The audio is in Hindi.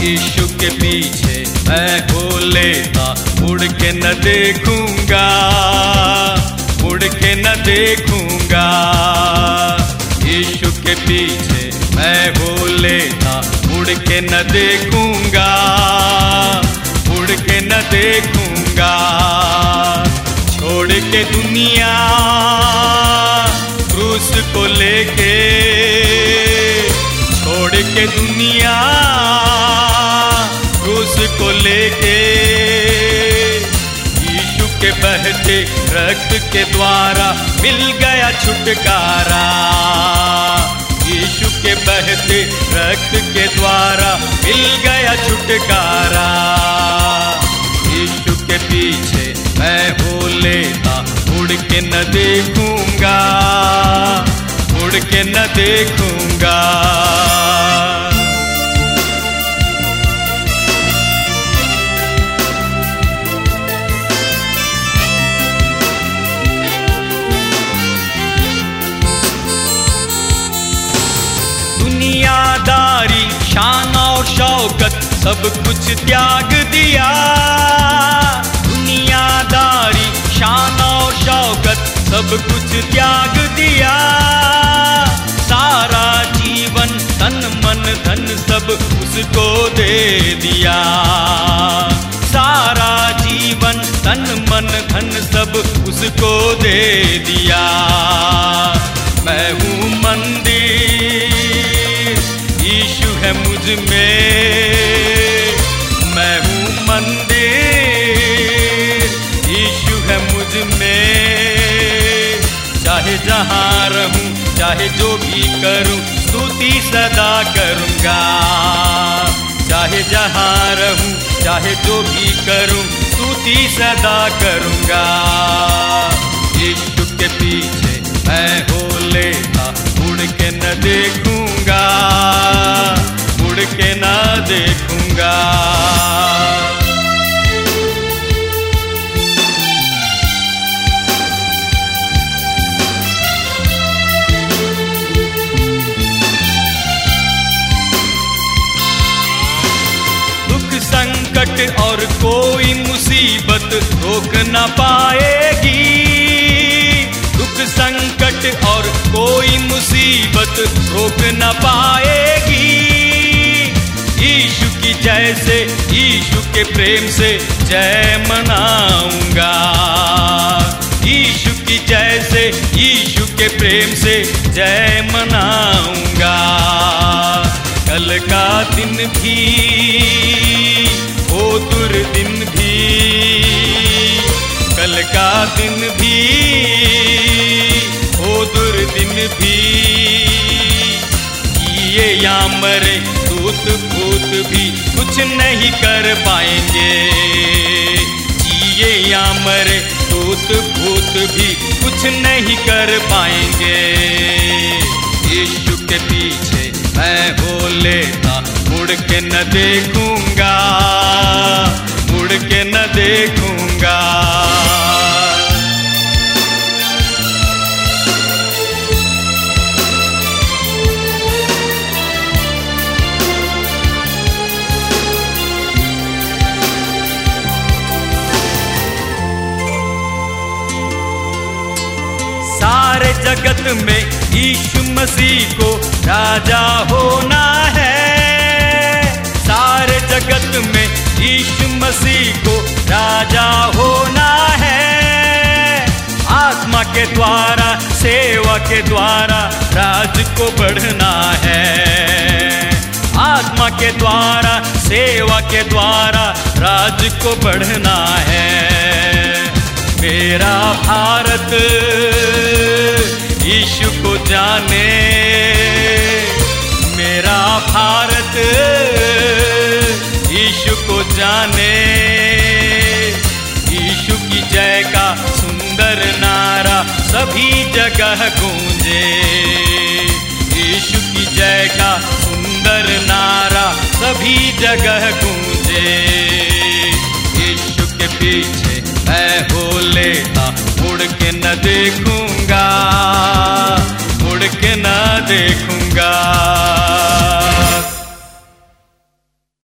यीशु के पीछे मैं हो लेता, मुड़ के न देखूंगा, मुड़ के न देखूंगा। यीशु के पीछे मैं हो लेता, मुड़ के न देखूंगा, मुड़ के न देखूंगा। छोड़ के दुनिया क्रूस को लेके, छोड़ के दुनिया क्रूस को लेके, यीशु के बहते रक्त के द्वारा मिल गया छुटकारा। यीशु के बहते रक्त के द्वारा मिल गया छुटकारा। यीशु के पीछे मैं हो लेता, मुड़ के न देखूंगा, मुड़ के न देखूंगा। दुनियादारी, शान और शौकत सब कुछ त्याग दिया। दुनियादारी, शान और शौकत सब कुछ त्याग दिया। सारा जीवन तन मन धन सब उसको दे दिया। सारा जीवन तन मन धन सब उसको दे दिया। मैं हूँ मंदिर, यीशु है मुझ में। मैं हूँ मंदिर, यीशु है मुझ में। चाहे जहाँ रहूं, चाहे जो भी करूं, स्तुति सदा करूँगा। चाहे जहाँ रहूं, चाहे जो भी करूं, स्तुति सदा करूँगा। यीशु के पीछे मैं हो लेता, मुड़ के न देखूंगा, मुड़ के न देखूंगा। दुख संकट और कोई मुसीबत रोक न पाएगी। दुख संकट और कोई मुसीबत रोक न पाएगी। यीशु की जय से, यीशु के प्रेम से जय मनाऊंगा। यीशु की जय से, यीशु के प्रेम से जय मनाऊंगा। कल का दिन भी हो दुर्दिन भी, कल का दिन भी हो दुर्दिन भी। जिए या मरे दूत भूत भी कुछ नहीं कर पाएंगे। जिए या मरे दूत भूत भी कुछ नहीं कर पाएंगे। यीशु के पीछे मैं हो लेता, मुड़ के न देखूंगा, मुड़ के न देखूंगा। सारे जगत में यीशु मसीह को राजा होना है। सारे जगत में यीशु मसीह को राजा होना है। आत्मा के द्वारा, सेवा के द्वारा राज को बढ़ना है। आत्मा के द्वारा, सेवा के द्वारा राज को बढ़ना है। मेरा भारत यीशु को जाने, मेरा भारत यीशु को जाने। यीशु की जय का सुंदर नारा सभी जगह गूंजे। यीशु की जय का सुंदर नारा सभी जगह गूंजे। यीशु के पीछे मैं हो लेता, मुड़ के न देखूंगा, मुड़ के न देखूंगा।